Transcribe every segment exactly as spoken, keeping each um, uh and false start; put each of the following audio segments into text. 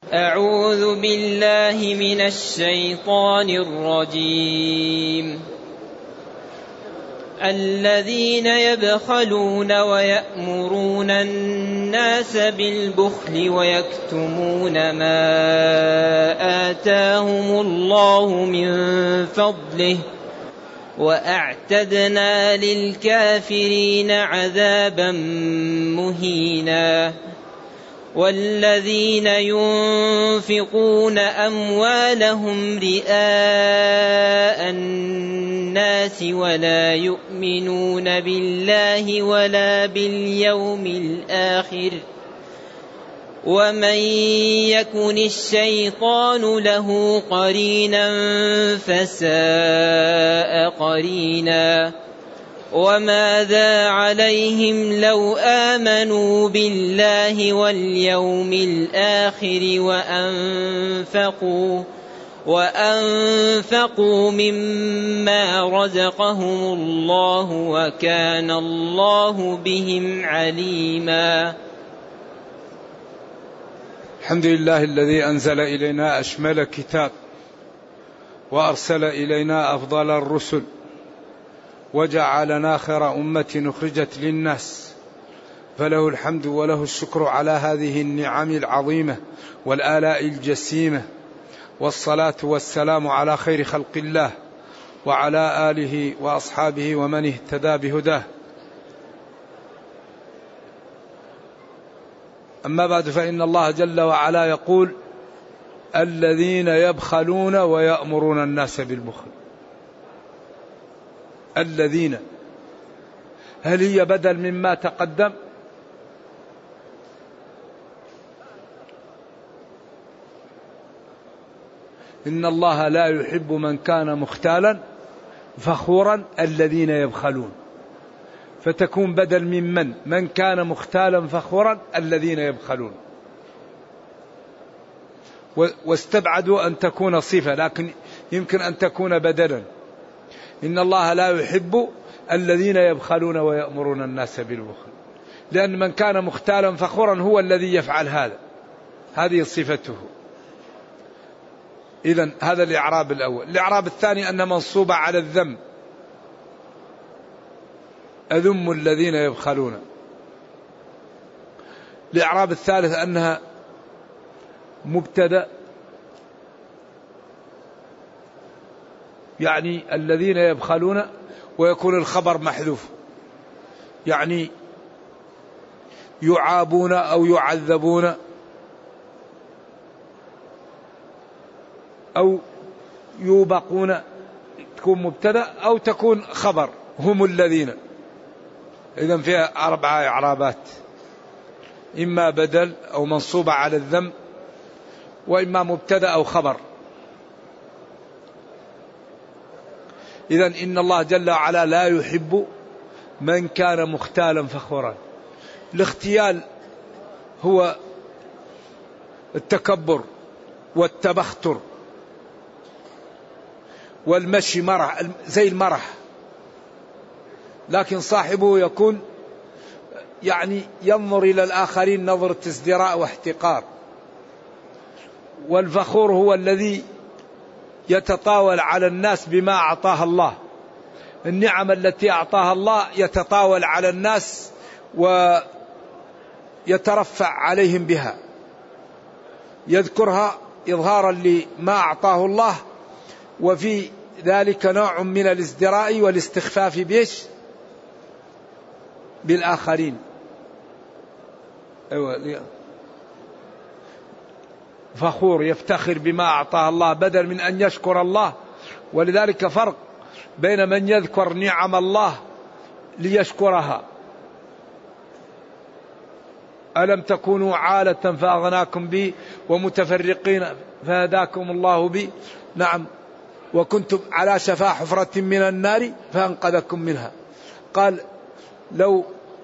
أعوذ بالله من الشيطان الرجيم. الذين يبخلون ويأمرون الناس بالبخل ويكتمون ما آتاهم الله من فضله وأعتدنا للكافرين عذابا مهينا. والذين ينفقون أموالهم رئاء الناس ولا يؤمنون بالله ولا باليوم الآخر ومن يكن الشيطان له قرينا فساء قرينا. وماذا عليهم لو آمنوا بالله واليوم الآخر وأنفقوا, وأنفقوا مما رزقهم الله وكان الله بهم عليما. الحمد لله الذي أنزل إلينا أشمل كتاب وأرسل إلينا أفضل الرسل وجعلنا خير أمة أخرجت للناس، فله الحمد وله الشكر على هذه النعم العظيمة والآلاء الجسيمة، والصلاة والسلام على خير خلق الله وعلى آله وأصحابه ومن اهتدى بهداه. أما بعد، فإن الله جل وعلا يقول: الذين يبخلون ويأمرون الناس بالبخل. الذين، هل هي بدل مما تقدم؟ إن الله لا يحب من كان مختالا فخورا الذين يبخلون، فتكون بدل من من من كان مختالا فخورا الذين يبخلون، واستبعدوا أن تكون صفة، لكن يمكن أن تكون بدلا. إن الله لا يحب الذين يبخلون ويأمرون الناس بالبخل، لأن من كان مختالا فخورا هو الذي يفعل هذا، هذه صفته. إذن هذا الإعراب الأول. الإعراب الثاني أن منصوبة على الذم، أذم الذين يبخلون. الإعراب الثالث أنها مبتدأ، يعني الذين يبخلون، ويكون الخبر محذوف، يعني يعابون أو يعذبون أو يوبقون، تكون مبتدأ أو تكون خبر، هم الذين. إذن فيها أربعة إعرابات، إما بدل أو منصوبة على الذم، وإما مبتدأ أو خبر. إذن إن الله جل وعلا لا يحب من كان مختالا فخورا. الاختيال هو التكبر والتبختر والمشي مرح، زي المرح، لكن صاحبه يكون يعني ينظر إلى الآخرين نظرة ازدراء واحتقار. والفخور هو الذي يتطاول على الناس بما أعطاه الله، النعم التي أعطاها الله يتطاول على الناس ويترفع عليهم بها، يذكرها إظهارا لما أعطاه الله، وفي ذلك نوع من الازدراء والاستخفاف بيش بالآخرين. أيوة، فخور يفتخر بما أعطاه الله بدل من أن يشكر الله. ولذلك فرق بين من يذكر نعم الله ليشكرها، ألم تكونوا عالة فأغناكم به ومتفرقين فهداكم الله به، نعم، وكنتم على شفا حفرة من النار فأنقذكم منها. قال لو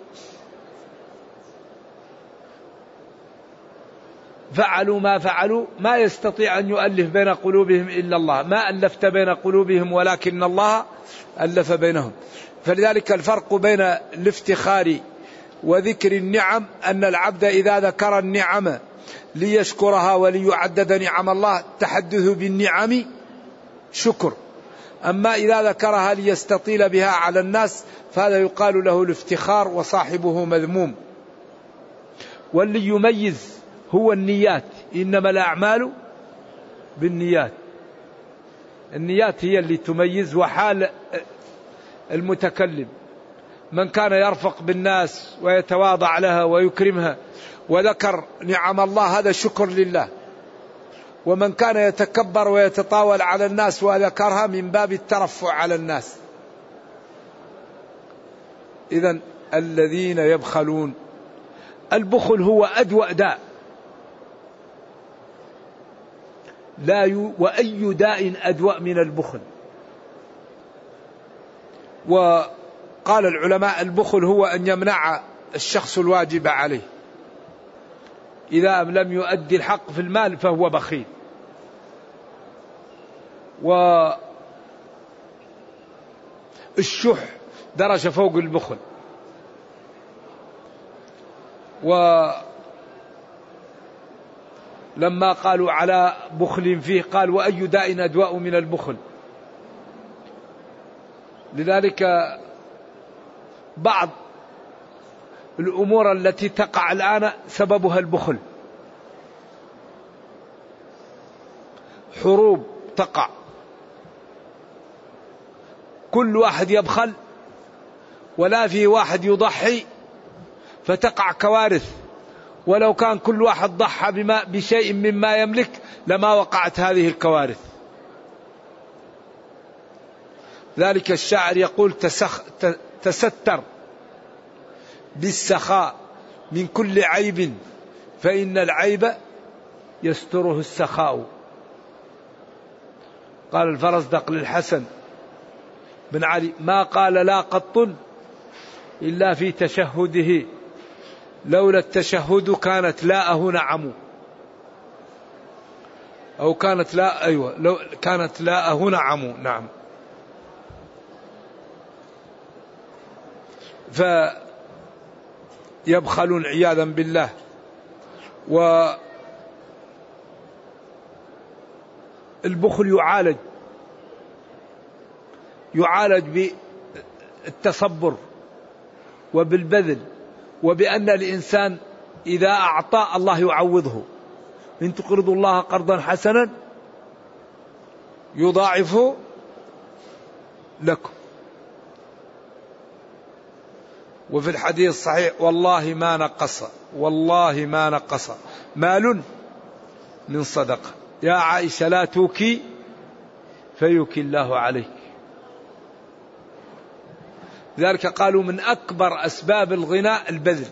فعلوا ما فعلوا ما يستطيع أن يؤلف بين قلوبهم إلا الله، ما ألفت بين قلوبهم ولكن الله ألف بينهم. فلذلك الفرق بين الافتخار وذكر النعم أن العبد إذا ذكر النعم ليشكرها وليعدد نعم الله، تحدث بالنعم شكر. أما إذا ذكرها ليستطيل بها على الناس فهذا يقال له الافتخار وصاحبه مذموم. واللي يميز هو النيات، إنما الأعمال بالنيات. النيات هي اللي تميز وحال المتكلم. من كان يرفق بالناس ويتواضع لها ويكرمها وذكر نعم الله هذا شكر لله، ومن كان يتكبر ويتطاول على الناس وذكرها من باب الترفع على الناس. إذن الذين يبخلون، البخل هو أدوأ داء، لا ي... وأي داء أدوأ من البخل. وقال العلماء البخل هو أن يمنع الشخص الواجب عليه، إذا لم يؤدي الحق في المال فهو بخيل. والشح درجة فوق البخل. ولما قالوا على بخل فيه قال وأي داء أدواء من البخل. لذلك بعض الأمور التي تقع الآن سببها البخل. حروب تقع، كل واحد يبخل ولا في واحد يضحي فتقع كوارث، ولو كان كل واحد ضحى بما بشيء مما يملك لما وقعت هذه الكوارث. ذلك الشاعر يقول تسخ تستر بالسخاء من كل عيب فإن العيب يستره السخاء. قال الفرزدق للحسن بن علي ما قال لا قط إلا في تشهده لولا التشهد كانت لاءه نعم، أو كانت لا أيوة لو كانت لاءه نعم. نعم. فيبخلون عياذا بالله. والبخل يعالج يعالج بالتصبر وبالبذل، وبأن الإنسان إذا أعطى الله يعوضه. إن تقرضوا الله قرضا حسنا يضاعفه لكم. وفي الحديث الصحيح والله ما نقص والله ما نقص مال من صدقة. يا عائشة لا توكي فيوكي الله عليك. ذلك قالوا من أكبر أسباب الغنى البذل.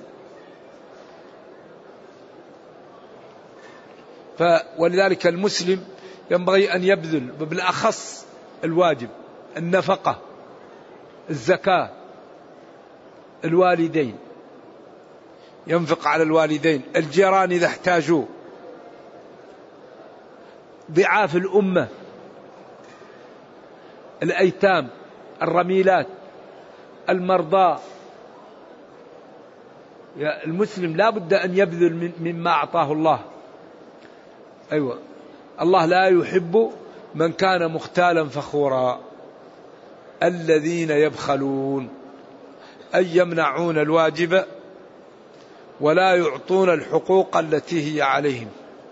ولذلك المسلم ينبغي أن يبذل، بالأخص الواجب، النفقة، الزكاة، الوالدين، ينفق على الوالدين، الجيران إذا احتاجوا، ضعاف الأمة، الأيتام، الرميلات، المرضى. المسلم لا بد أن يبذل مما أعطاه الله. أيوة، الله لا يحب من كان مختالا فخورا. الذين يبخلون أي يمنعون الواجب ولا يعطون الحقوق التي هي عليهم،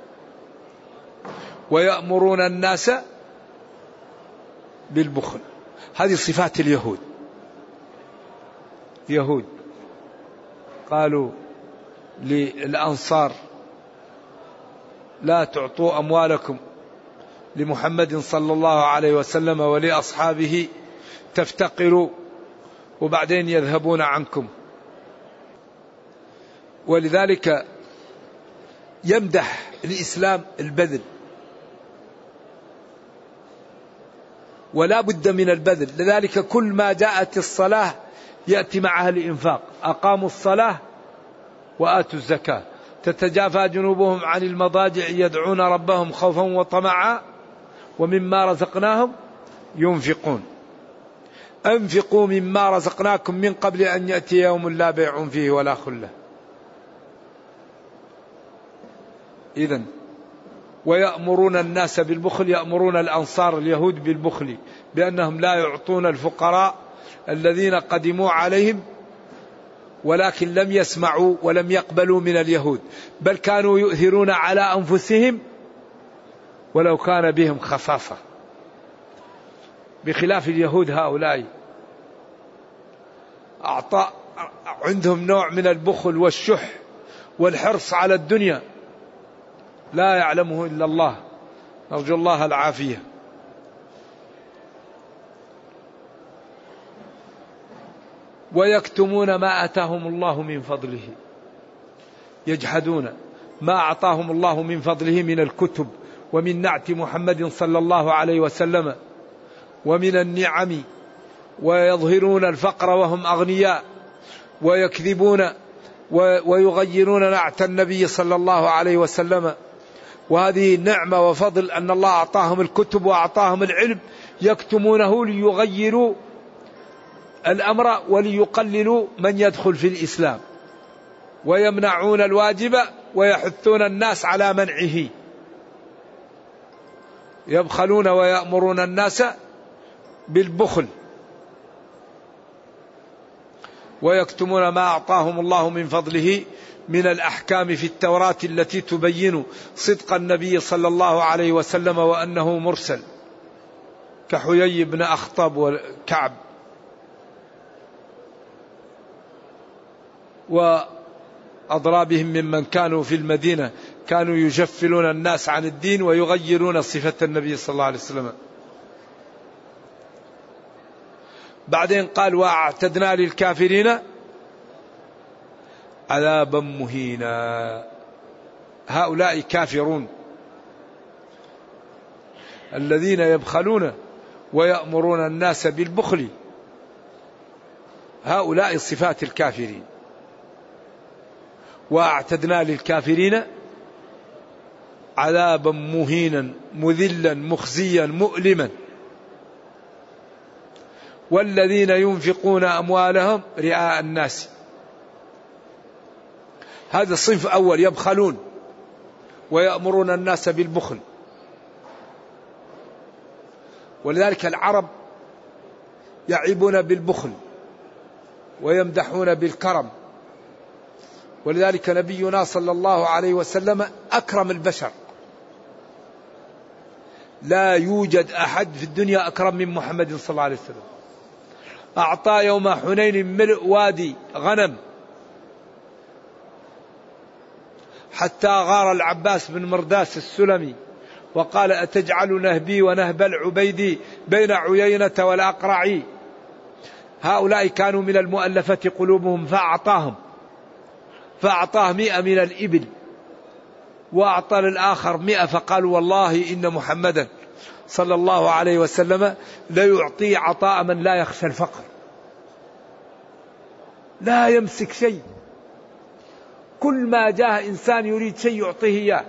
ويأمرون الناس بالبخل. هذه صفات اليهود. يهود قالوا للأنصار لا تعطوا أموالكم لمحمد صلى الله عليه وسلم ولأصحابه تفتقروا وبعدين يذهبون عنكم. ولذلك يمدح الإسلام البذل، ولا بد من البذل. لذلك كل ما جاءت الصلاة يأتي معها الإنفاق. أقاموا الصلاة وآتوا الزكاة تتجافى جنوبهم عن المضاجع يدعون ربهم خوفا وطمعا ومما رزقناهم ينفقون. أنفقوا مما رزقناكم من قبل أن يأتي يوم لا بيع فيه ولا خلة. إذن ويأمرون الناس بالبخل، يأمرون الأنصار اليهود بالبخل بأنهم لا يعطون الفقراء الذين قدموا عليهم، ولكن لم يسمعوا ولم يقبلوا من اليهود، بل كانوا يؤثرون على أنفسهم ولو كان بهم خصاصة، بخلاف اليهود هؤلاء أعطى عندهم نوع من البخل والشح والحرص على الدنيا لا يعلمه إلا الله، نرجو الله العافية. ويكتمون ما آتاهم الله من فضله، يجحدون ما أعطاهم الله من فضله من الكتب ومن نعت محمد صلى الله عليه وسلم ومن النعم، ويظهرون الفقر وهم أغنياء، ويكذبون ويغيرون نعت النبي صلى الله عليه وسلم. وهذه نعمة وفضل أن الله أعطاهم الكتب وأعطاهم العلم، يكتمونه ليغيروا الأمر وليقللوا من يدخل في الإسلام، ويمنعون الواجب ويحثون الناس على منعه. يبخلون ويأمرون الناس بالبخل، ويكتمون ما أعطاهم الله من فضله من الأحكام في التوراة التي تبين صدق النبي صلى الله عليه وسلم وأنه مرسل، كحيي بن أخطب وكعب. وأضرابهم ممن كانوا في المدينة كانوا يجفلون الناس عن الدين ويغيرون صفة النبي صلى الله عليه وسلم. بعدين قال وأعتدنا للكافرين عذابا مهينا. هؤلاء كافرون الذين يبخلون ويأمرون الناس بالبخل، هؤلاء صفات الكافرين. وأعتدنا للكافرين عذابا مهينا مذلا مخزيا مؤلما. والذين ينفقون أموالهم رئاء الناس، هذا الصنف أول، يبخلون ويأمرون الناس بالبخل. ولذلك العرب يعيبون بالبخل ويمدحون بالكرم. ولذلك نبينا صلى الله عليه وسلم أكرم البشر، لا يوجد أحد في الدنيا أكرم من محمد صلى الله عليه وسلم. أعطى يوم حنين ملء وادي غنم حتى غار العباس بن مرداس السلمي وقال أتجعل نهبي ونهب العبيدي بين عيينة والأقرع. هؤلاء كانوا من المؤلفة قلوبهم فأعطاهم، فأعطاه مئة من الإبل وأعطى للآخر مئة، فقالوا والله إن محمدا صلى الله عليه وسلم لا يعطي عطاء من لا يخشى الفقر، لا يمسك شيء، كل ما جاء إنسان يريد شيء يعطيه إياه.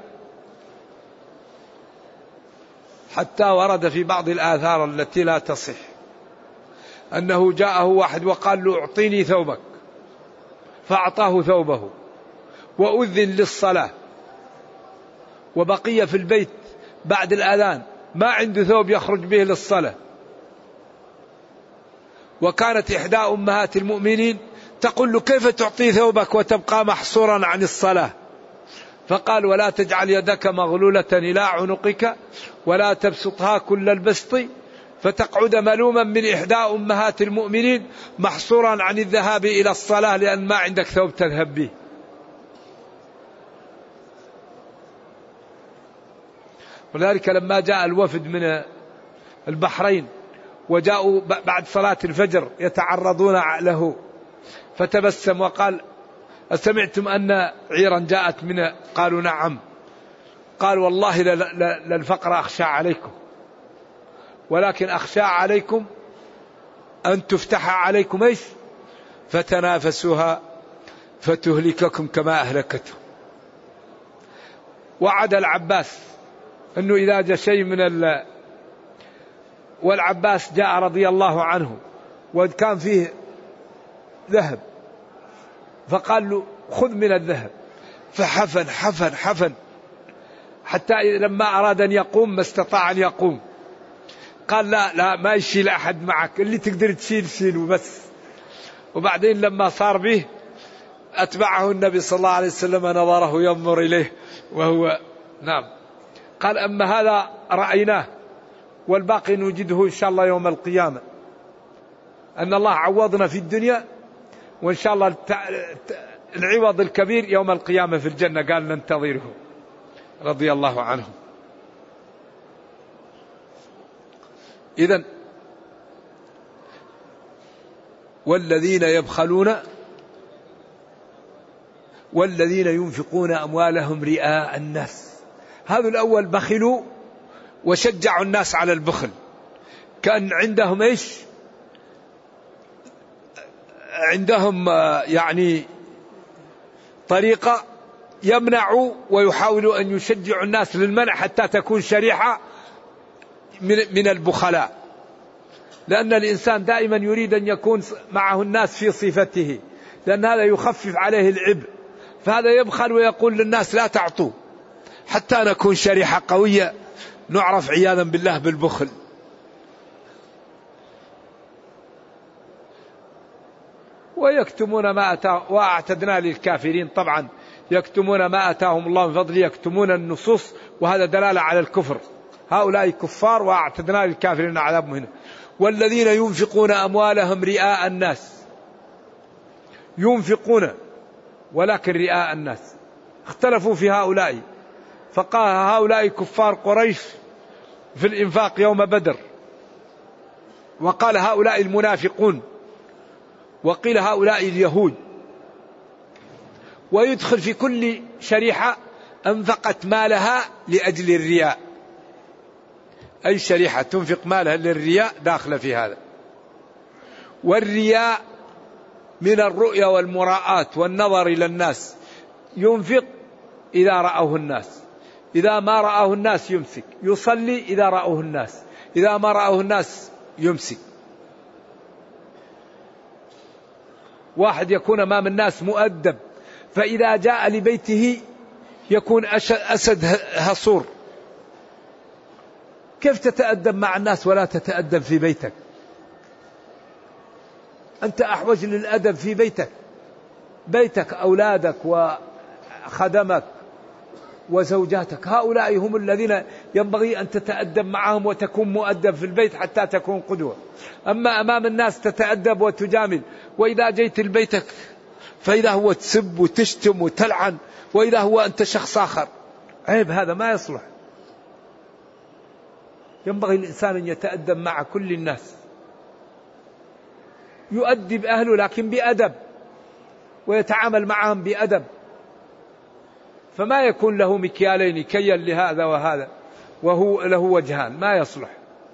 حتى ورد في بعض الآثار التي لا تصح أنه جاءه واحد وقال له اعطيني ثوبك، فأعطاه ثوبه وأذن للصلاة وبقي في البيت بعد الأذان ما عنده ثوب يخرج به للصلاة. وكانت إحدى أمهات المؤمنين تقول له كيف تعطي ثوبك وتبقى محصورا عن الصلاة؟ فقال ولا تجعل يدك مغلولة إلى عنقك ولا تبسطها كل البسط فتقعد ملوما من إحدى أمهات المؤمنين محصورا عن الذهاب إلى الصلاة لأن ما عندك ثوب تذهب به. ولذلك لما جاء الوفد من البحرين وجاءوا بعد صلاة الفجر يتعرضون له، فتبسم وقال أسمعتم أن عيرا جاءت من؟ قالوا نعم. قال والله للفقر أخشى عليكم، ولكن أخشى عليكم أن تفتح عليكم إيش فتنافسوها فتهلككم كما أهلكته. وعد العباس أنه إذا جاء شيء من ال والعباس جاء رضي الله عنه وكان فيه ذهب، فقال له خذ من الذهب، فحفن حفن حفن حتى لما أراد أن يقوم ما استطاع أن يقوم. قال لا لا ما يشيل أحد معك، اللي تقدر تشيل شيله بس. وبعدين لما صار به أتبعه النبي صلى الله عليه وسلم، نظره ينظر إليه وهو نعم. قال أما هذا رأيناه والباقي نجده إن شاء الله يوم القيامة، أن الله عوضنا في الدنيا وإن شاء الله العوض الكبير يوم القيامة في الجنة. قال ننتظره رضي الله عنه. إذن والذين يبخلون والذين ينفقون أموالهم رئاء الناس، هذا الأول بخلوا وشجعوا الناس على البخل، كان عندهم إيش؟ عندهم يعني طريقة يمنعوا ويحاولوا أن يشجعوا الناس للمنع حتى تكون شريحة من البخلاء، لأن الإنسان دائما يريد أن يكون معه الناس في صفته، لأن هذا يخفف عليه العبء، فهذا يبخل ويقول للناس لا تعطوا حتى نكون شريحة قوية نعرف عياذا بالله بالبخل. ويكتمون ما أتاهم وأعتدنا للكافرين، طبعا يكتمون ما أتاهم الله من فضله، يكتمون النصوص، وهذا دلالة على الكفر. هؤلاء كفار وأعتدنا للكافرين عذاب مهين. والذين ينفقون أموالهم رئاء الناس، ينفقون ولكن رئاء الناس، اختلفوا في هؤلاء، فقال هؤلاء كفار قريش في الإنفاق يوم بدر، وقال هؤلاء المنافقون، وقيل هؤلاء اليهود. ويدخل في كل شريحة أنفقت مالها لأجل الرياء، أي شريحة تنفق مالها للرياء داخل في هذا. والرياء من الرؤيا والمراءات والنظر إلى الناس، ينفق إذا رأوه الناس، إذا ما رأوه الناس يمسك، يصلي إذا رأوه الناس، إذا ما رأوه الناس يمسك. واحد يكون أمام الناس مؤدب، فإذا جاء لبيته يكون أسد هصور. كيف تتأدب مع الناس ولا تتأدب في بيتك؟ أنت أحوج للأدب في بيتك، بيتك أولادك وخدمك وزوجاتك، هؤلاء هم الذين ينبغي أن تتأدب معهم وتكون مؤدب في البيت حتى تكون قدوة. أما أمام الناس تتأدب وتجامل، وإذا جيت لبيتك فإذا هو تسب وتشتم وتلعن، وإذا هو أنت شخص آخر، عيب، هذا ما يصلح. ينبغي الإنسان أن يتأدب مع كل الناس، يؤدب أهله لكن بأدب، ويتعامل معهم بأدب، فما يكون له مكيالين كيا لهذا وهذا وهو له وجهان، ما يصلح.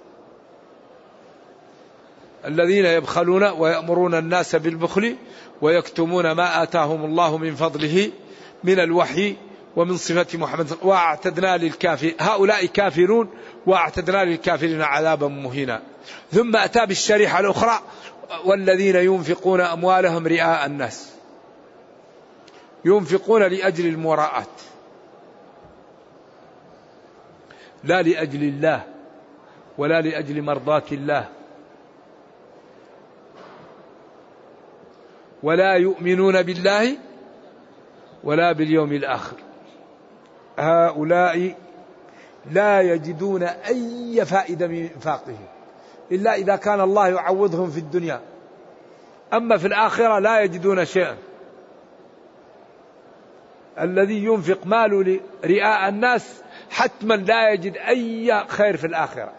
الذين يبخلون ويأمرون الناس بالبخل ويكتمون ما آتاهم الله من فضله من الوحي ومن صفة محمد. واعتدنا للكافرين، هؤلاء كافرون واعتدنا للكافرين عذابا مهينا. ثم أتى بالشريحة الأخرى والذين ينفقون أموالهم رئاء الناس، ينفقون لأجل المراءات لا لأجل الله ولا لأجل مرضاة الله، ولا يؤمنون بالله ولا باليوم الآخر. هؤلاء لا يجدون أي فائدة من إنفاقهم إلا إذا كان الله يعوضهم في الدنيا، أما في الآخرة لا يجدون شيئا. الذي ينفق ماله رئاء الناس حتما لا يجد أي خير في الآخرة.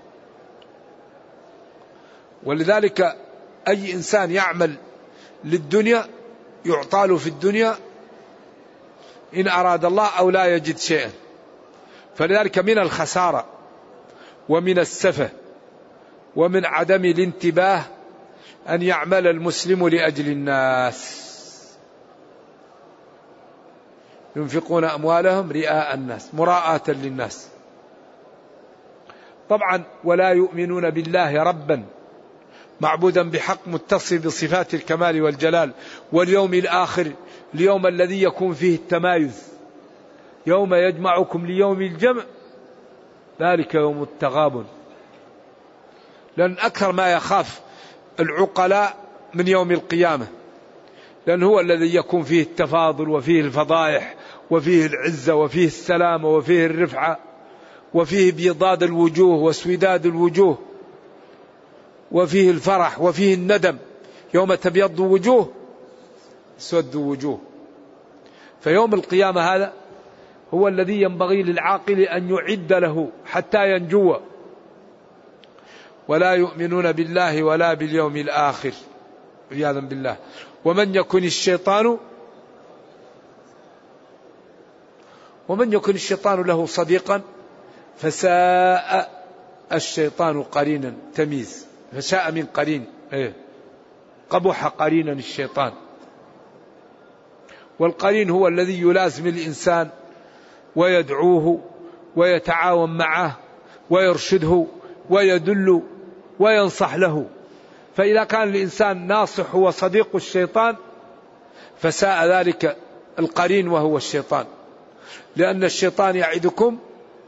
ولذلك أي إنسان يعمل للدنيا يعطى له في الدنيا إن أراد الله أو لا يجد شيئا. فلذلك من الخسارة ومن السفه ومن عدم الانتباه أن يعمل المسلم لأجل الناس. ينفقون أموالهم رئاء الناس مراءة للناس. طبعا ولا يؤمنون بالله ربا معبودا بحق متصف بصفات الكمال والجلال. واليوم الآخر اليوم الذي يكون فيه التمايز، يوم يجمعكم ليوم الجمع ذلك يوم التغابن. لأن أكثر ما يخاف العقلاء من يوم القيامة، لأن هو الذي يكون فيه التفاضل وفيه الفضائح وفيه العزة وفيه السلامة وفيه الرفعة وفيه بيضاد الوجوه وسوداد الوجوه وفيه الفرح وفيه الندم. يوم تبيض وجوه سود وجوه. فيوم القيامة هذا هو الذي ينبغي للعاقل أن يعد له حتى ينجو. ولا يؤمنون بالله ولا باليوم الآخر عياذا بالله. ومن يكن الشيطان ومن يكن الشيطان له صديقا فساء الشيطان قرينا. تمييز فساء من قرين، إيه؟ قبح قرينا الشيطان. والقرين هو الذي يلازم الإنسان ويدعوه ويتعاون معه ويرشده ويدل وينصح له. فإذا كان الإنسان ناصح وصديق الشيطان فساء ذلك القرين وهو الشيطان، لأن الشيطان يعدكم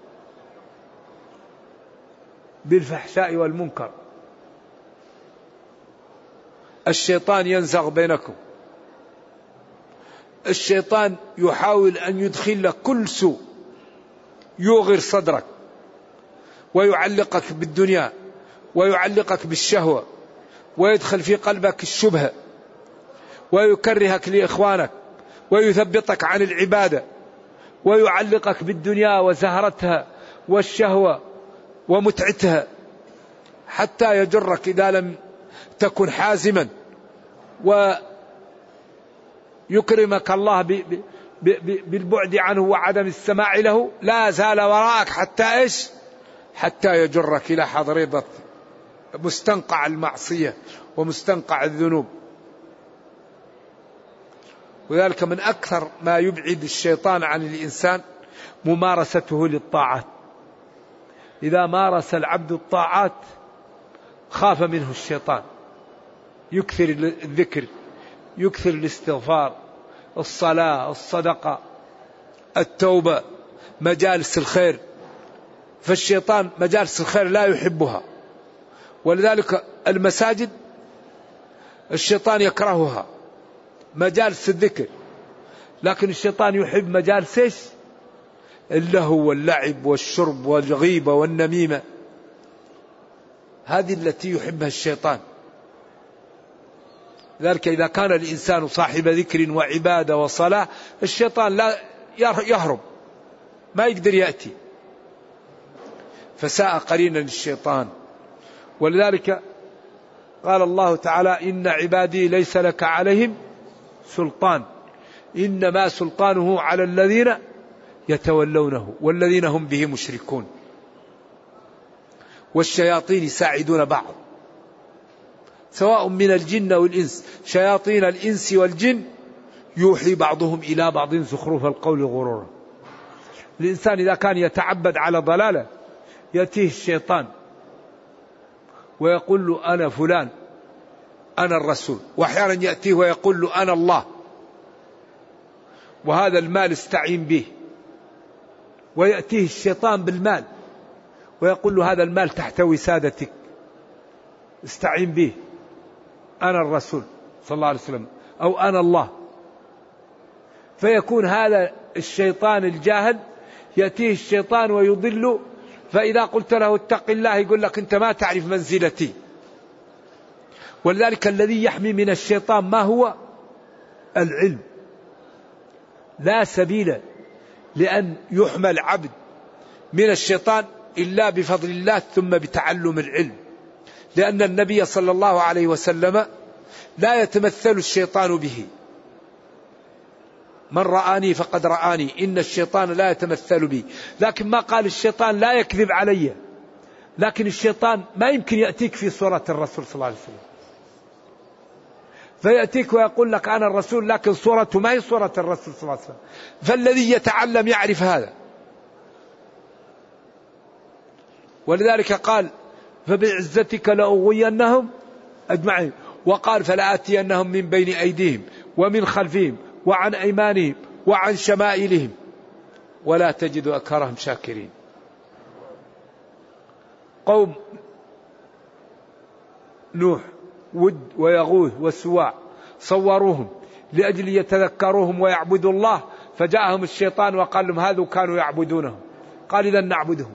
بالفحشاء والمنكر. الشيطان ينزغ بينكم. الشيطان يحاول أن يدخل لك كل سوء، يوغر صدرك ويعلقك بالدنيا ويعلقك بالشهوة ويدخل في قلبك الشبهة ويكرهك لإخوانك ويثبطك عن العبادة ويعلقك بالدنيا وزهرتها والشهوة ومتعتها، حتى يجرك إذا لم تكن حازما ويكرمك الله بالبعد عنه وعدم السماع له، لا زال وراءك حتى إيش؟ حتى يجرك إلى حضريضة مستنقع المعصية ومستنقع الذنوب. وذلك من أكثر ما يبعد الشيطان عن الإنسان ممارسته للطاعات. إذا مارس العبد الطاعات خاف منه الشيطان، يكثر الذكر، يكثر الاستغفار، الصلاة، الصدقة، التوبة، مجالس الخير. فالشيطان مجالس الخير لا يحبها، ولذلك المساجد الشيطان يكرهها، مجالس الذكر. لكن الشيطان يحب مجالس ايش؟ اللهو واللعب والشرب والغيبة والنميمة، هذه التي يحبها الشيطان. ذلك إذا كان الإنسان صاحب ذكر وعبادة وصلاة الشيطان لا يهرب، ما يقدر يأتي. فساء قرينا للشيطان. ولذلك قال الله تعالى: إن عبادي ليس لك عليهم سلطان إنما سلطانه على الذين يتولونه والذين هم به مشركون. والشياطين يساعدون بعض سواء من الجن والإنس، شياطين الإنس والجن يوحي بعضهم إلى بعض زخرف القول غرورا. الإنسان إذا كان يتعبد على ضلالة يأتيه الشيطان ويقول له: أنا فلان، أنا الرسول. وأحيانا يأتيه ويقول له: أنا الله، وهذا المال استعين به. ويأتيه الشيطان بالمال ويقول له: هذا المال تحت وسادتك، استعين به، أنا الرسول صلى الله عليه وسلم، أو أنا الله. فيكون هذا الشيطان الجاهل يأتيه الشيطان ويضل. فإذا قلت له اتق الله يقول لك أنت ما تعرف منزلتي. ولذلك الذي يحمي من الشيطان ما هو؟ العلم. لا سبيل لأن يحمى العبد من الشيطان إلا بفضل الله ثم بتعلم العلم. لأن النبي صلى الله عليه وسلم لا يتمثل الشيطان به. من رآني فقد رآني، إن الشيطان لا يتمثل بي. لكن ما قال الشيطان لا يكذب علي، لكن الشيطان ما يمكن يأتيك في صورة الرسول صلى الله عليه وسلم. فيأتيك ويقول لك أنا الرسول، لكن صورته ما هي صورة الرسول صلى الله عليه وسلم. فالذي يتعلم يعرف هذا. ولذلك قال: فبعزتك لأغوينهم أجمعين. وقال فلآتينهم من بين أيديهم ومن خلفهم وعن أيمانهم وعن شمائلهم ولا تجد أكثرهم شاكرين. قوم نوح ود ويغوث والسواع صوروهم لأجل يتذكروهم ويعبدوا الله، فجاءهم الشيطان وقال لهم هذا كانوا يعبدونهم، قال إذا نعبدهم.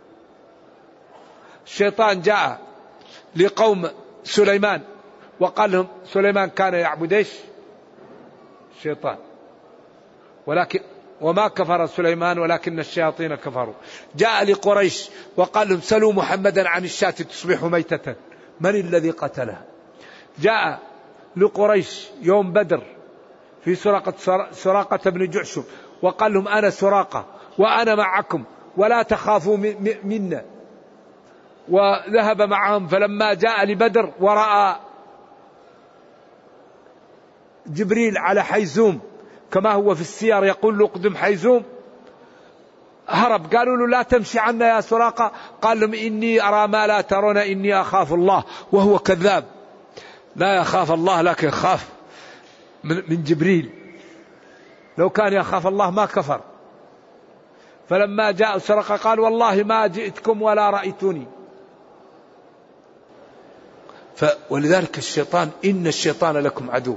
الشيطان جاء لقوم سليمان وقال لهم سليمان كان يعبد ايش؟ الشيطان، ولكن وما كفر سليمان ولكن الشياطين كفروا. جاء لقريش وقال لهم سلوا محمدا عن الشاة تصبح ميتة من الذي قتلها. جاء لقريش يوم بدر في سراقة سراقة بن جعشم وقال لهم أنا سراقة وأنا معكم ولا تخافوا منا، وذهب معهم. فلما جاء لبدر ورأى جبريل على حيزوم كما هو في السير يقول له اقدم حيزوم، هرب. قالوا له لا تمشي عنا يا سراقة، قال لهم إني أرى ما لا ترون إني أخاف الله، وهو كذاب لا يخاف الله لكن يخاف من جبريل، لو كان يخاف الله ما كفر. فلما جاء سراقة قال والله ما جئتكم ولا رأيتوني. ولذلك الشيطان إن الشيطان لكم عدو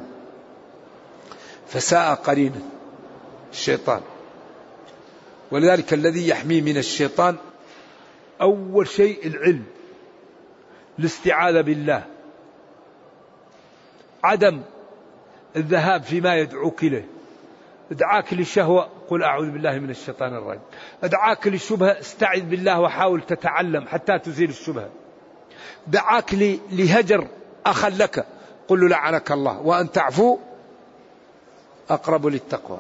فساء قرينا الشيطان. ولذلك الذي يحمي من الشيطان أول شيء العلم، الاستعاذة بالله، عدم الذهاب فيما يدعوك إليه. ادعاك للشهوة قل أعوذ بالله من الشيطان الرجيم، ادعاك للشبهة استعذ بالله وحاول تتعلم حتى تزيل الشبهة. دعاك لهجر أخا لك قل له لعنك الله وأن تعفو أقرب للتقوى.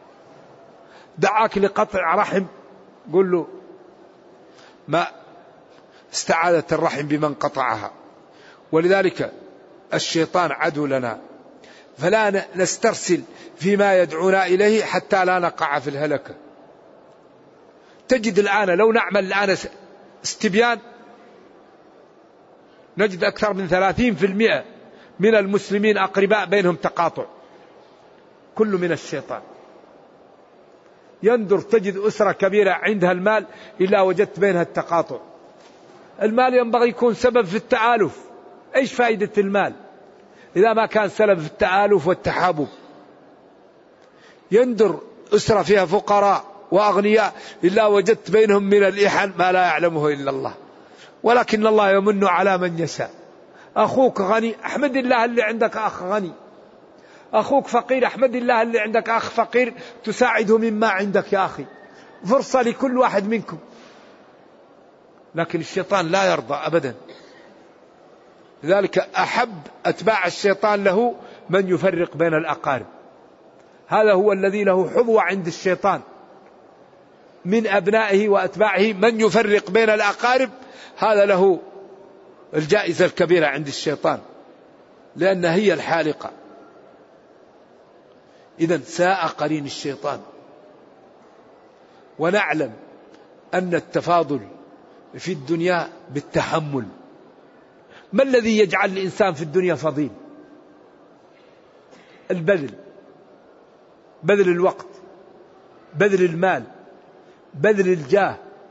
دعاك لقطع رحم قل له ما استعادت الرحم بمن قطعها. ولذلك الشيطان عدو لنا، فلا نسترسل فيما يدعونا إليه حتى لا نقع في الهلكة. تجد الآن لو نعمل الآن استبيان نجد أكثر من ثلاثين في المئة من المسلمين أقرباء بينهم تقاطع، كل من الشيطان. يندر تجد أسرة كبيرة عندها المال إلا وجدت بينها التقاطع. المال ينبغي يكون سبب في التآلف، إيش فائدة المال إذا ما كان سبب في التآلف والتحابب؟ يندر أسرة فيها فقراء وأغنياء إلا وجدت بينهم من الإحن ما لا يعلمه إلا الله، ولكن الله يمن على من يشاء. أخوك غني أحمد الله اللي عندك أخ غني، أخوك فقير أحمد الله اللي عندك أخ فقير تساعده مما عندك يا أخي، فرصة لكل واحد منكم. لكن الشيطان لا يرضى أبدا، لذلك أحب أتباع الشيطان له من يفرق بين الأقارب. هذا هو الذي له حظوة عند الشيطان من أبنائه وأتباعه، من يفرق بين الأقارب هذا له الجائزة الكبيرة عند الشيطان، لأن هي الحالقة. إذن ساء قرين الشيطان. ونعلم أن التفاضل في الدنيا بالتحمل. ما الذي يجعل الإنسان في الدنيا فضيل؟ البذل، بذل الوقت، بذل المال، بذل الجاه،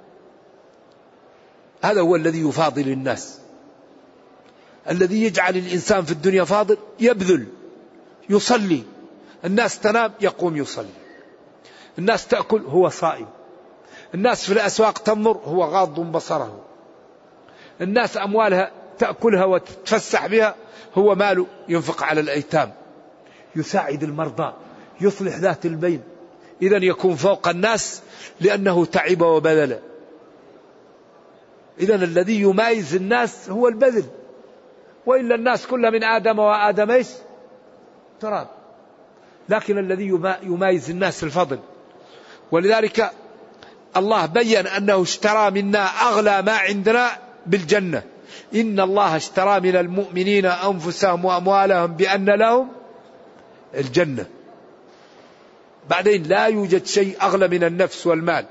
هذا هو الذي يفاضل الناس. الذي يجعل الإنسان في الدنيا فاضل يبذل، يصلي، الناس تنام يقوم يصلي، الناس تأكل هو صائم، الناس في الأسواق تنظر هو غاض بصره، الناس أموالها تأكلها وتتفسح بها هو ماله ينفق على الأيتام، يساعد المرضى، يصلح ذات البين. إذن يكون فوق الناس لأنه تعب وبذل. إذن الذي يمايز الناس هو البذل، وإلا الناس كلها من آدم وآدم إيش؟ تراب. لكن الذي يمايز الناس الفضل. ولذلك الله بيّن أنه اشترى منا أغلى ما عندنا بالجنة. إن الله اشترى من المؤمنين أنفسهم وأموالهم بأن لهم الجنة. بعدين لا يوجد شيء أغلى من النفس والمال،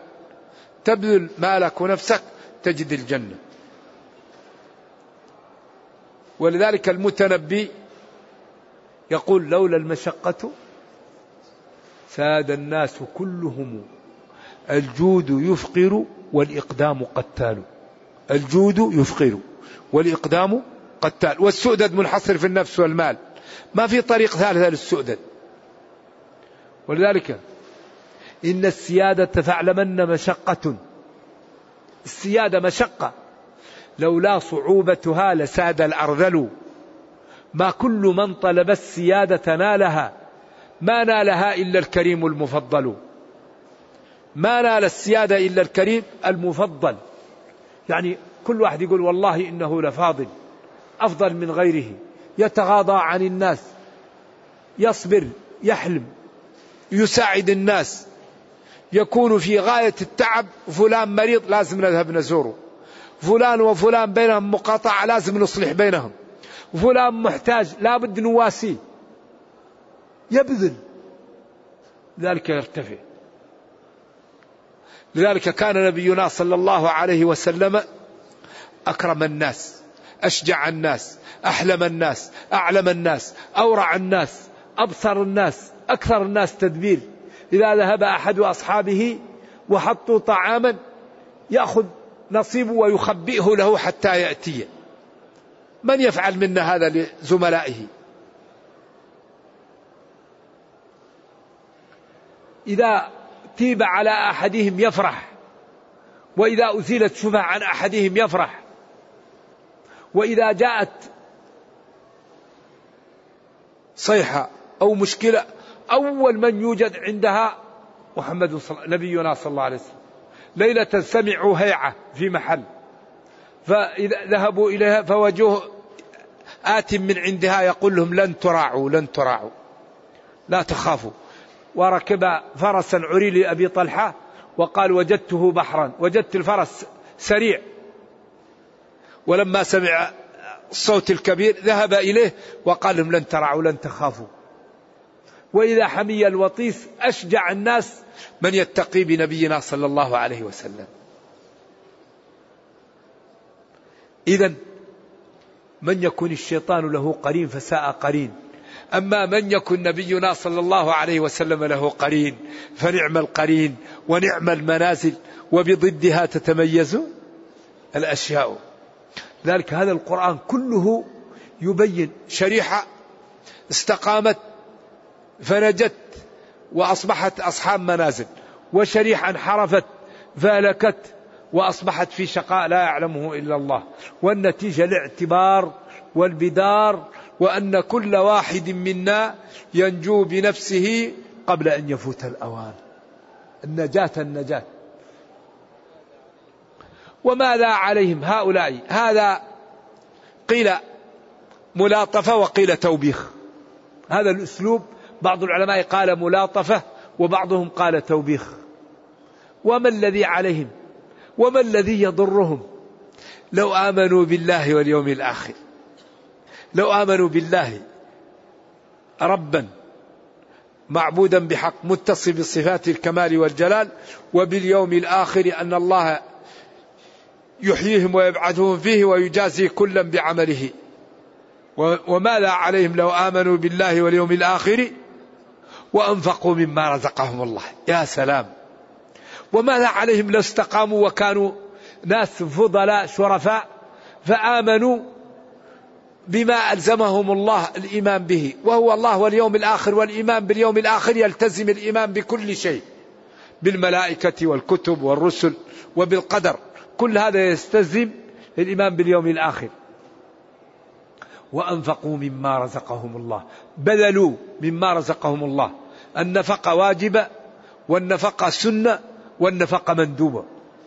تبذل مالك ونفسك تجد الجنة. ولذلك المتنبي يقول لولا المشقة ساد الناس كلهم، الجود يفقر والإقدام قتال. الجود يفقر والإقدام قتال. والسؤدد منحصر في النفس والمال، ما في طريق ثالثة للسؤدد. ولذلك إن السيادة فاعلمن مشقة، السيادة مشقة، لولا صعوبتها لساد الأرذل، ما كل من طلب السيادة نالها، ما نالها إلا الكريم المفضل. ما نال السيادة إلا الكريم المفضل. يعني كل واحد يقول والله إنه لفاضل أفضل من غيره، يتغاضى عن الناس، يصبر، يحلم، يساعد الناس، يكون في غاية التعب. فلان مريض لازم نذهب نزوره، فلان وفلان بينهم مقاطعة لازم نصلح بينهم، فلان محتاج لا بد نواسيه، يبذل، ذلك يرتفع. لذلك كان نبينا صلى الله عليه وسلم أكرم الناس، أشجع الناس، أحلم الناس، أعلم الناس، أورع الناس، أبصر الناس، أكثر الناس تدبير. إذا ذهب أحد أصحابه وحطوا طعاما يأخذ نصيبه ويخبئه له حتى يأتي. من يفعل منا هذا لزملائه؟ إذا تيب على أحدهم يفرح، وإذا أزيلت شبهة عن أحدهم يفرح، وإذا جاءت صيحة أو مشكلة أول من يوجد عندها محمد نبينا صلى الله عليه وسلم. ليلة سمعوا هيعة في محل، فإذا ذهبوا إليها فوجوه آت من عندها يقول لهم لن تراعوا لن تراعوا لا تخافوا. وركب فرسا عري لأبي طلحة وقال وجدته بحرا، وجدت الفرس سريع، ولما سمع الصوت الكبير ذهب إليه وقال لهم لن ترعوا لن تخافوا. وإذا حمي الوطيس أشجع الناس من يتقي بنبينا صلى الله عليه وسلم. إذن من يكن الشيطان له قرين فساء قرين، أما من يكن نبينا صلى الله عليه وسلم له قرين فنعم القرين ونعم المنازل، وبضدها تتميز الأشياء. ذلك هذا القرآن كله يبين شريحة استقامت فنجت وأصبحت أصحاب منازل، وشريحة انحرفت فهلكت وأصبحت في شقاء لا يعلمه إلا الله. والنتيجة الاعتبار والبدار، وأن كل واحد منا ينجو بنفسه قبل أن يفوت الأوان. النجاة النجاة. وماذا عليهم هؤلاء؟ هذا قيل ملاطفة وقيل توبيخ. هذا الأسلوب بعض العلماء قال ملاطفة وبعضهم قال توبيخ. وما الذي عليهم؟ وما الذي يضرهم؟ لو آمنوا بالله واليوم الآخر، لو آمنوا بالله ربا معبودا بحق متصف بصفات الكمال والجلال، وباليوم الآخر أن الله يحييهم ويبعثهم فيه ويجازي كلا بعمله. وماذا عليهم لو آمنوا بالله واليوم الآخر وأنفقوا مما رزقهم الله؟ يا سلام. وماذا عليهم لو استقاموا وكانوا ناس فضلاء شرفاء فآمنوا بما ألزمهم الله الإيمان به، وهو الله واليوم الآخر. والإيمان باليوم الآخر يلتزم الإيمان بكل شيء، بالملائكة والكتب والرسل وبالقدر، كل هذا يستلزم الإيمان باليوم الآخر. وأنفقوا مما رزقهم الله، بذلوا مما رزقهم الله. النفقة واجبة، والنفقة سنة، والنفقة مندوبة.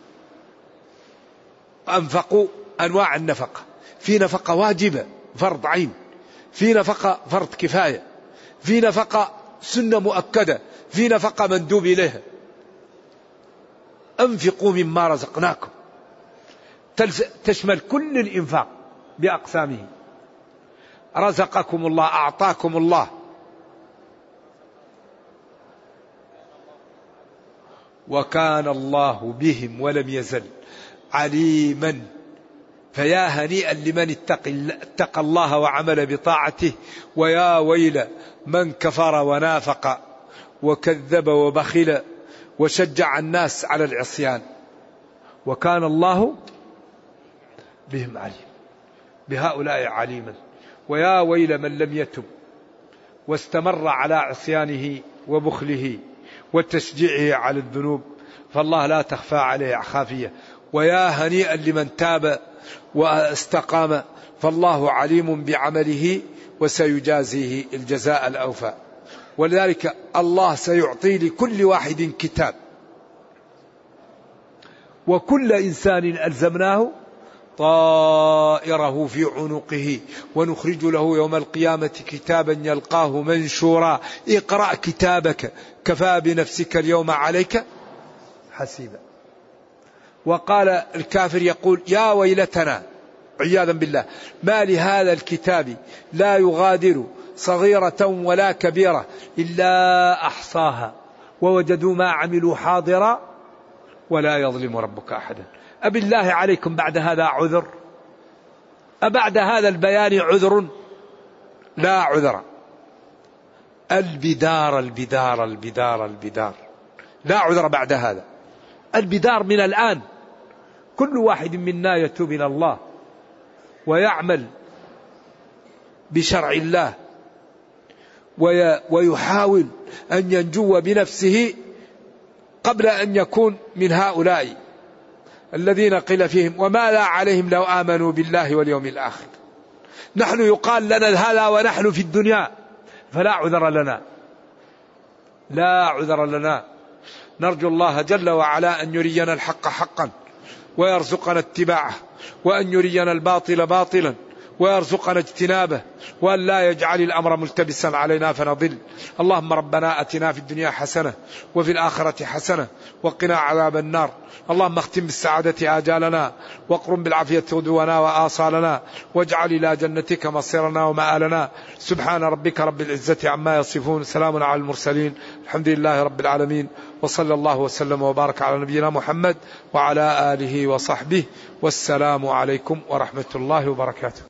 أنفقوا أنواع النفقة، في نفقة واجبة فرض عين، في نفقة فرض كفاية، في نفقة سنة مؤكدة، في نفقة مندوب إليها. أنفقوا مما رزقناكم تشمل كل الإنفاق بأقسامه. رزقكم الله، أعطاكم الله. وكان الله بهم ولم يزل عليما فيا هنيئا لمن اتقى الله وعمل بطاعته، ويا ويل من كفر ونافق وكذب وبخل وشجع الناس على العصيان وكان الله بهم عليم، بهؤلاء عليما. ويا ويل من لم يتب واستمر على عصيانه وبخله وتشجيعه على الذنوب، فالله لا تخفى عليه خافية. ويا هنيئا لمن تاب واستقام، فالله عليم بعمله وسيجازيه الجزاء الأوفى. ولذلك الله سيعطي لكل واحد كتاب، وكل إنسان ألزمناه طائره في عنقه ونخرج له يوم القيامة كتابا يلقاه منشورا اقرأ كتابك كفى بنفسك اليوم عليك حسيبا. وقال الكافر يقول يا ويلتنا عياذا بالله ما لهذا الكتاب لا يغادر صغيرة ولا كبيرة إلا أحصاها ووجدوا ما عملوا حاضرا ولا يظلم ربك أحدا. أبالله عليكم بعد هذا عذر؟ أبعد هذا البيان عذر؟ لا عذر. البدار البدار البدار البدار لا عذر بعد هذا. البدار من الآن، كل واحد منا يتوب إلى الله ويعمل بشرع الله ويحاول أن ينجو بنفسه قبل أن يكون من هؤلاء الذين قيل فيهم وما لا عليهم لو آمنوا بالله واليوم الآخر. نحن يقال لنا هذا ونحن في الدنيا، فلا عذر لنا، لا عذر لنا. نرجو الله جل وعلا أن يرينا الحق حقا ويرزقنا اتباعه، وأن يرينا الباطل باطلا ويرزقنا اجتنابه، وأن لا يجعل الأمر ملتبسا علينا فنضل. اللهم ربنا أتنا في الدنيا حسنة وفي الآخرة حسنة وقنا عذاب النار. اللهم اختم بالسعادة آجالنا واقرم بالعافية غدونا وآصالنا، واجعل إلى جنتك مصيرنا ومآلنا. سبحان ربك رب العزة عما يصفون، سلام على المرسلين، الحمد لله رب العالمين، وصلى الله وسلم وبارك على نبينا محمد وعلى آله وصحبه، والسلام عليكم ورحمة الله وبركاته.